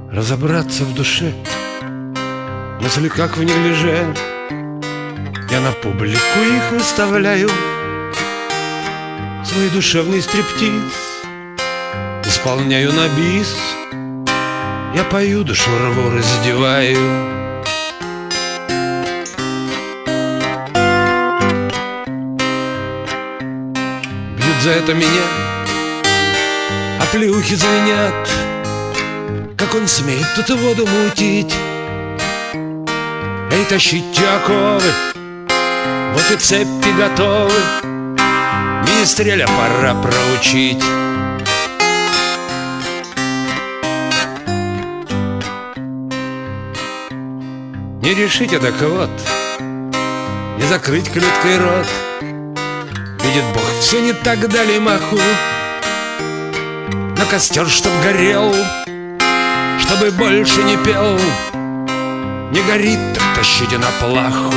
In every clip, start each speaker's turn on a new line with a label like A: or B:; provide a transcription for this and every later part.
A: разобраться в душе. Мысли как в них лежат, я на публику их выставляю. Свой душевный стриптиз исполняю на бис. Я пою, душу рву, раздеваю. Бьют за это меня, а плюхи звенят. Как он смеет тут воду мутить, эй, тащите оковы, вот и цепи готовы. Министреля пора проучить. Не решите, так вот, не закрыть клеткой рот. Видит Бог, все не так дали маху. На костер, чтоб горел, чтобы больше не пел. Не горит, так тащите на плаху.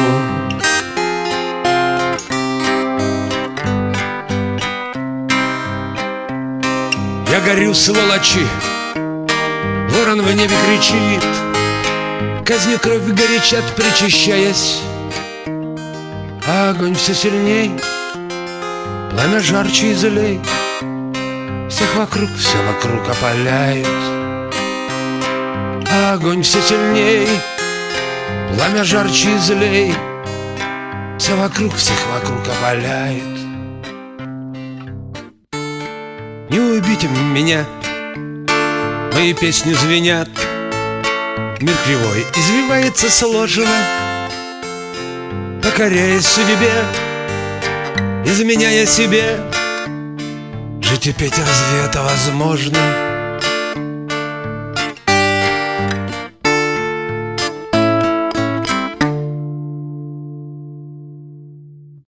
A: Я горю, сволочи, ворон в небе кричит, казнью кровь горячат, причащаясь. А огонь все сильней, пламя жарче и злей. Всех вокруг, все вокруг опаляет. А огонь все сильней, пламя жарче и злей. Все вокруг, всех вокруг опаляет. Не убейте меня, мои песни звенят. Мир кривой извивается сложно, покоряясь судьбе, изменяя себе. Жить и петь, разве это возможно?